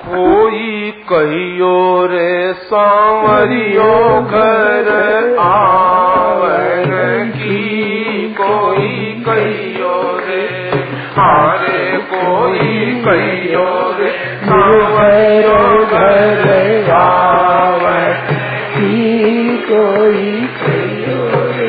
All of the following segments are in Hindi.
कोई कहियो रे सांवरियो घर आवन की, कोई कहियो रे हारे, कोई कहियो रे सांवरियो घर आवन की, कोई कहियो रे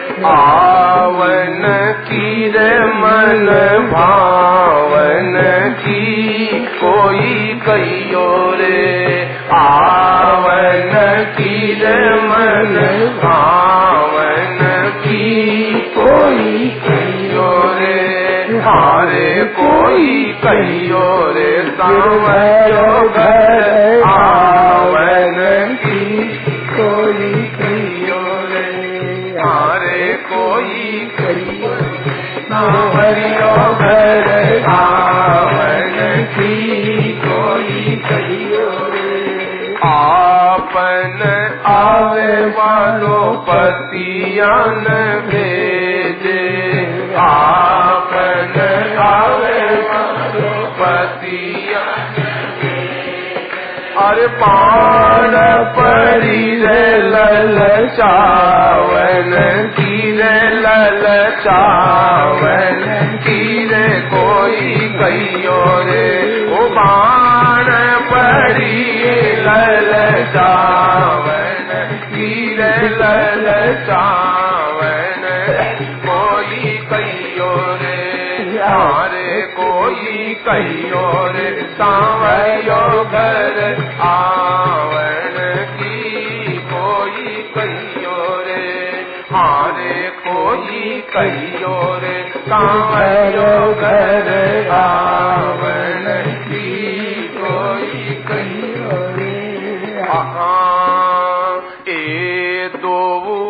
आवन की रे मन भावन की, कोई कहियो रे आवन की रे मन भावन की, कोई कहियो रे हारे, कोई कहियो रे सांवरियो घर आवन की, कोई कहियो रे हारे, कोई कहियो सांवरियो घर आवन की, कोई कहियो रे आपन आवे वालो पतियान भेजे, आपन आवे वालो पतियान अरे पान परी रे ललचावन की रे ललचावन की रे, कोई कहियो रे ओ पान परी ललचावन की रे ललचावन, कोई कहियो रे हारे, कोई कहियो रे सांवरियो घर आवन की, कोई कहियो रे हारे, कोई कहियो रे सांवरियो घर आवन की, कोई कहियो रे ए दो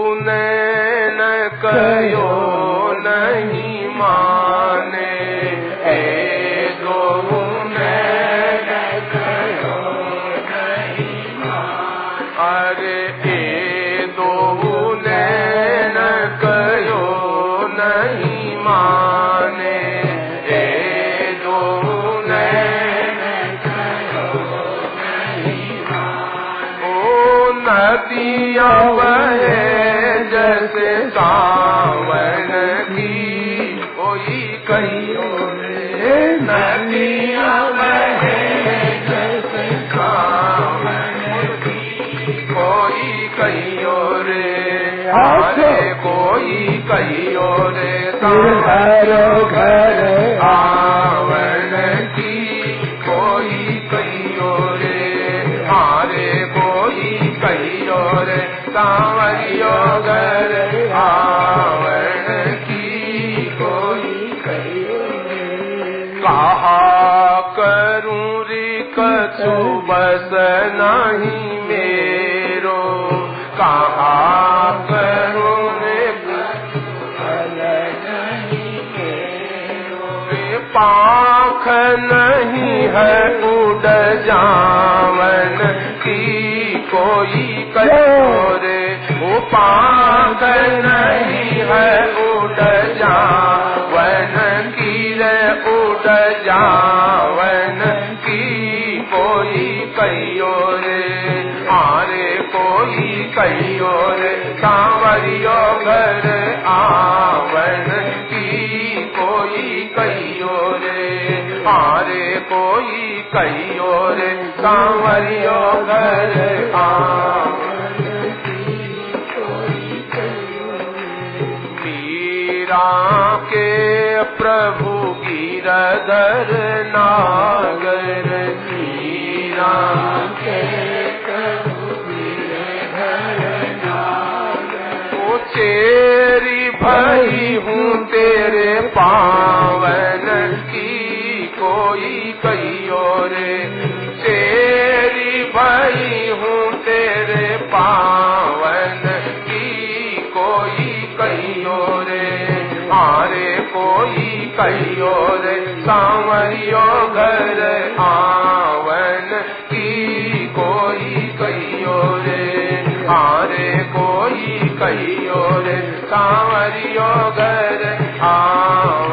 नैन कयो नहीं माने, ए दो नैन कयो नहीं माने, अरे ए दो नैन कयो नहीं माने, ए दो नैन कयो नहीं माने, ओ नदिया बहे जैसे सावन की, कोई कहियो रे नदिया बहे जैसे सावन की, कोई कहियो रे हारे, कोई कहियो रे सांवरियो घर आवन की, कोई कहियो रे हारे, कोई कहियो रे सांवरियो घर आवन की, कोई कहियो रे कहा करूं रे कछु बस नहीं मेरो, कहा करूं रे कछु बस नहीं मेरो, रे पाख नहीं है उड़ जावन की, कोई कहियो रे वो पाख नहीं है उड़ जावन की रे, उड़ जावन की, कोई कहियो रे हारे, कोई कहियो रे सांवरियो घर आवन की, कोई कहियो रे हारे, कोई कहियो रे सांवरियो घर आवन की, कोई कहियो रे मीरा के प्रभु गिरधर नागर, मीरा के प्रभु गिरधर नागर, ओ चेरी भई हूँ तेरे पावन की, कोई कहियो रे चेरी भई हूँ तेरे पावन की, कोई कहियो रे हारे, कोई कहियो रे सांवरियो घर आवन की, कोई कहियो रे हारे, कोई कहियो रे सांवरियो घर आवन